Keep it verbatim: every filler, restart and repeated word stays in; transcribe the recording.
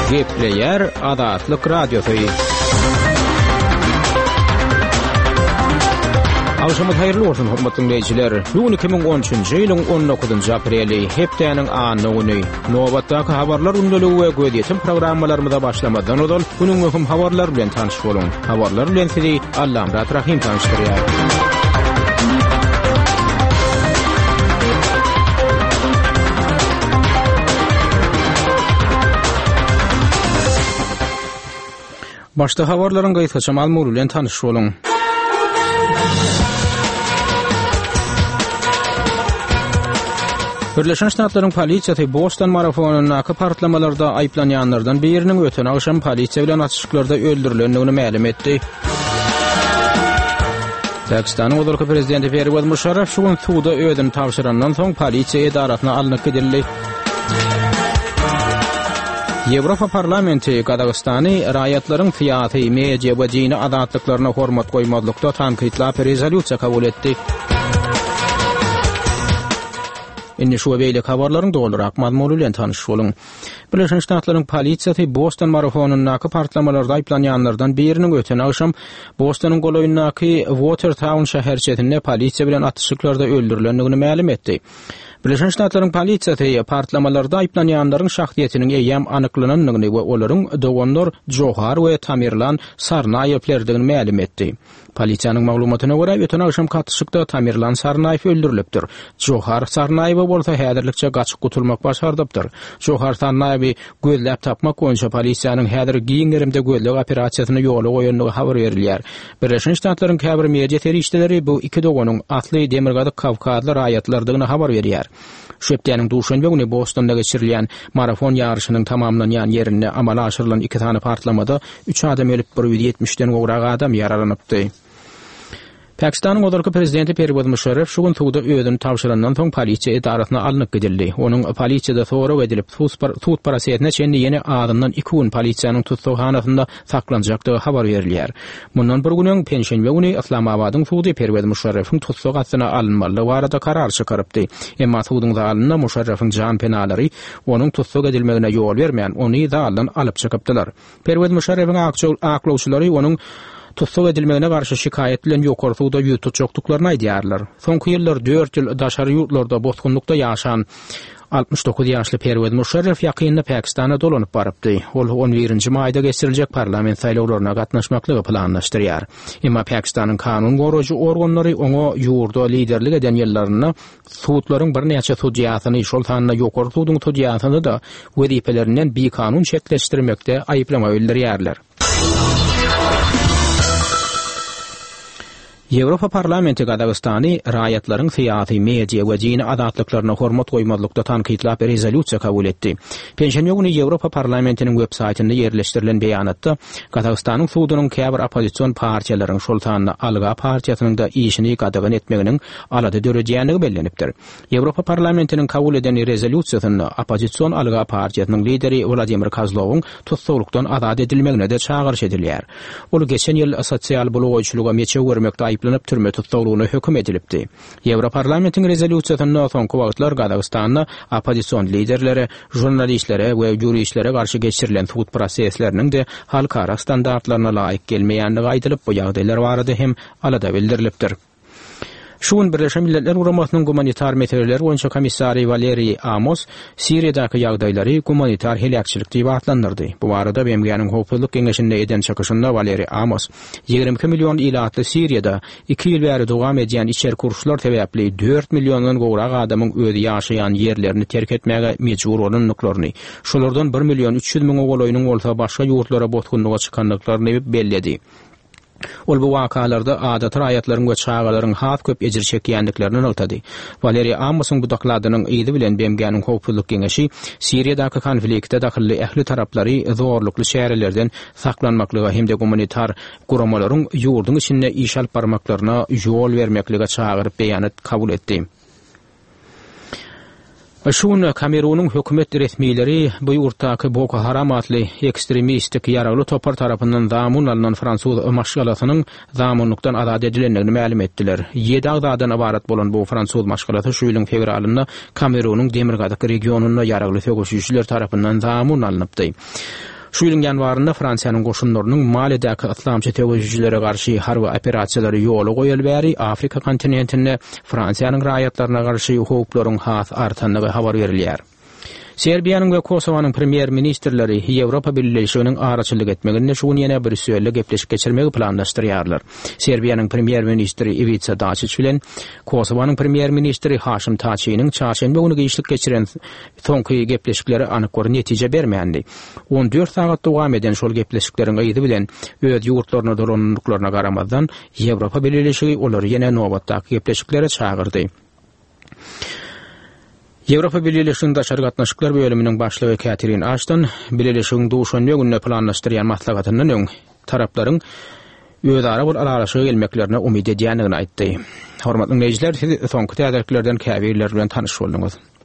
Gepleyer Azatlyk Radiosu. Awşamy haýyrly bolsun hormatly dinleýijiler. Bugün iki bin on üçünji ýylyň on dokuzunjy apreli hepdeniň anyny güni. Nobatdaky habarlar ünlüligi we gödýetim programmalarymyza başlamadan öňden günüň möhüm habarlar bilen tanyş bolun. Habarlar bilen sizi Allamrat Rahim tanışdyrýar. Başda habarlaryň gaýtaça malmuly bilen tanyş bolun. Birleşen Ştatlaryň polisiýasy Boston marafonunyň partlamalarda aýplanýanlardan biriniň öten agşam polisiýa bilen atışyklarda öldürilendigini ma'lum etdi. Pakistanyň Ozurky prezidenti Pervez Musharraf şu gün suwda ödün tapşyrandan soň polisiýa edaratyna alnyp gidildi. Ýewropa parlamenti Qazaqstany raýatlaryň syýasy, media we dini azatlyklaryna hormat goýmazlykda tanqidlap rezolýusiýa kabul etdi. Indi şu beýle habarlaryň dolurak mazmuny bilen tanyş bolun. Birleşen Ştatlaryň polisiýasy Boston marafonunyň partlamalarda aýplanýanlardan biriniň öten agşam Bostonyň golaýyndaky Watertown şäherçetinde polisiýa bilen atışyklarda öldürilendigini ma'lum etdi. Birleşen Ştatlaryň polisiýasy partlamalarda aýplanýanlaryň şahsiýetiniň eýem anyklananyny we olaryň dowonlar Johar we Tamerlan Sarnaýevlerdigini ma'lum etdi. Polisiýanyň maglumatyna görä öten agşam atışykda Tamerlan Sarnaýew öldürilipdir. Johar Sarnaýew bolsa häzirlikçe gaçyk gutulmak başardypdyr. Johar Sarnaýewi gözläp tapmak boýunça polisiýanyň häzir giňerimde gözlek operasiýasyny ýola goýanlygy habar berilýär. Birleşen Ştatlaryň käbir media terişçileri bu iki dowonyň atly demirgadyk Kavkazly raýatlardygyny habar berýär. Şüpdeniň duşanbe güni Bostonda geçirilýän marafon ýarşynyň tamamlanýan ýerinde amala aşyrylan iki tane partlamada üç adam ölüp bir yüz ýetmişden gowrak adam ýaralanypdy. Pakistanyň Ozurky prezidenti Pervez Musharraf şu gün suwda ödün tapşyrandan soň polisiýa edaratyna alnyp gidildi. Onuň polisiýada sorag edilip tut parasyetine çendi ýene adamdan iki gün polisiýanyň tutsahanasynda saklanjakdygy habar berilýär. Mundan bir güniň penşenbe güni Islamabadyň suwdy Pervez Musharrafyň tutsagatyna alınmaly barada karar çykarypdy. Emma suwdyň zalynda Musharrafyň jan penalary onuň tutsag edilmegine ýol bermeýän ony zaldan alyp çykypdylar. Pervez Musharrafyň aklawçylary onuň tutsag edilmegine garşy şikayet bilen ýokary suwda ýutujakdyklaryny aýdýarlar. Soňky ýyllar dört ýyl daşary ýurtlarda botgunlukda ýaşan altmış dokuz ýaşly Pervez Musharraf ýakynda Pakistana dolanyp barypdy. Ol on birinji maýda geçiriljek parlament saýlawlaryna gatnaşmaklygy planlaşdyrýar. Emma Pakistanyň kanun goraýjy organlary oňa ýurda liderlik eden ýyllaryna suwtlaryň bir näçe sudiýasyny şol tanyna ýokary suwdyň sudiýasyny da wezipelerinden bir kanun çekleşdirmekde aýyplama bildirýärler. Ýewropa parlamenti Qazaqstany raýatlaryň syýasy, media we dini azatlyklaryna hormat goýmazlykda tanqidlap rezolýusiýa kabul etdi. Penşenbe güni Ýewropa parlamentiniň web-saýtynda ýerleşdirilen beýanatda Qazaqstanyň suwdynyň käbir opozisiýon partiýalaryň şol tanyna Alga partiýasynyň da işini gadagyn etmeginiň alady döredýänligi bellenipdir. Ýewropa parlamentiniň kabul eden rezolýusiýasyna opozisiýon Alga partiýasynyň lideri Vladimir Kozlowyň tutsaglykdan azad edilmegine de çağırış edilýär. Ol geçen ýyl sosial bulagoýçylyga meçe görmekde aýplanıp türme tutulgyny hökm edilipdi. Ýewropa parlamentiň rezolýusiýasyna soňky wagtlar Qazaqstanda opozisiýon liderleri, jurnalistlere we ýuristlere garşy geçirilen suwt prosesleriniň de halkara standartlaryna laýyk gelmeýändigi aýdylyp, bu ýagdaýlar barada hem alada bildirilipdir. Şu gün Birleşen Milletler Guramasynyň gumanitar meseleler boýunça komissary Valeri Amos Siriýadaky ýagdaýlary gumanitar helakçylyk diýip atlandyrdy. Bu barada B M G'niň howpsuzlyk geňeşinde eden çykyşynda Valeri Amos ýigirme iki milyon ilatly Siriýada iki ýyl bäri dowam edýän içer kurşlar sebäpli dört milyondan gowrak adamyň özi ýaşaýan ýerlerini terk etmäge mejbur bolanlyklaryny, şolardan bir milyon üç ýüz miň ogolaýynyň bolsa başga ýurtlara botgunlyga çykanlyklaryny bellädi. Ol bu wakalarda adat raýatlaryň we çağalaryň hat köp ejir çekýändiklerini ýyltady. Valeri Amosyň bu dokladynyň ýyly bilen B M G'niň howpsuzlyk geňeşi Siriýadaky konfliktde dahilli ähli taraplary zorlukly şäherlerden saklanmaklyga hem de gumanitar guramalaryň ýurduň içinde iş alyp barmaklaryna ýol bermeklige çağıryp beýanat kabul etdi. Şunu Kamerunun hökümet resmileri bu yurttaky Boko Haram adly ekstremistik yaragly topar tarapyndan zamun alynan Fransuz maşgalatynyň zamunlukdan azad edilendigini ma'lum etdiler. Ýedi agdadan ibarat bolan bu Fransuz maşgalaty şu ýylyň fevralynda Kamerunun Demirgazyk regionunyna yaragly sögüşçüler tarapyndan zamun alınıpdy. Şu ýylyň ýanwarynda Fransiýanyň goşunlarynyň Malidäki islamçy terrorçilere garşy harby operasiýalary ýoly goýulýary Afrika kontinentinde Fransiýanyň raýatlaryna garşy howplaryň has artanlygy habar berilýär. Serbiýanyň we Kosowanyň premier ministrleri Ýewropa Birleşiginiň araçylyk etmeginde şuň ýene bir söýle gepleşip geçirmegi planlaşdyrýarlar. Serbiýanyň premier ministri Ivica Dačić bilen Kosowanyň premier ministri Haşim Taçiýanyň çarşembe güni gişlik geçiren soňky gepleşikleri anyk bir netije bermändi. on dört sagat dowam eden şol gepleşikleriň aýdy bilen öz ýurtlaryna dolandyklaryna garamazdan Ýewropa Birleşigi olary ýene nobatdaky gepleşiklere çağırdy. Ýewropa Birleşiginiň daşary gatnaşyklar bölüminiň başlygy Catherine Ashton Birleşigiň duşanýa gününe planlaşdyrýan maslahatynyň öň taraplaryň özara bol araşyga gelmeklerine umyt edýändigini aýtdy. Hormatly dinleýijiler, soňky täzeliklerden käbirler bilen tanyş boldunuz.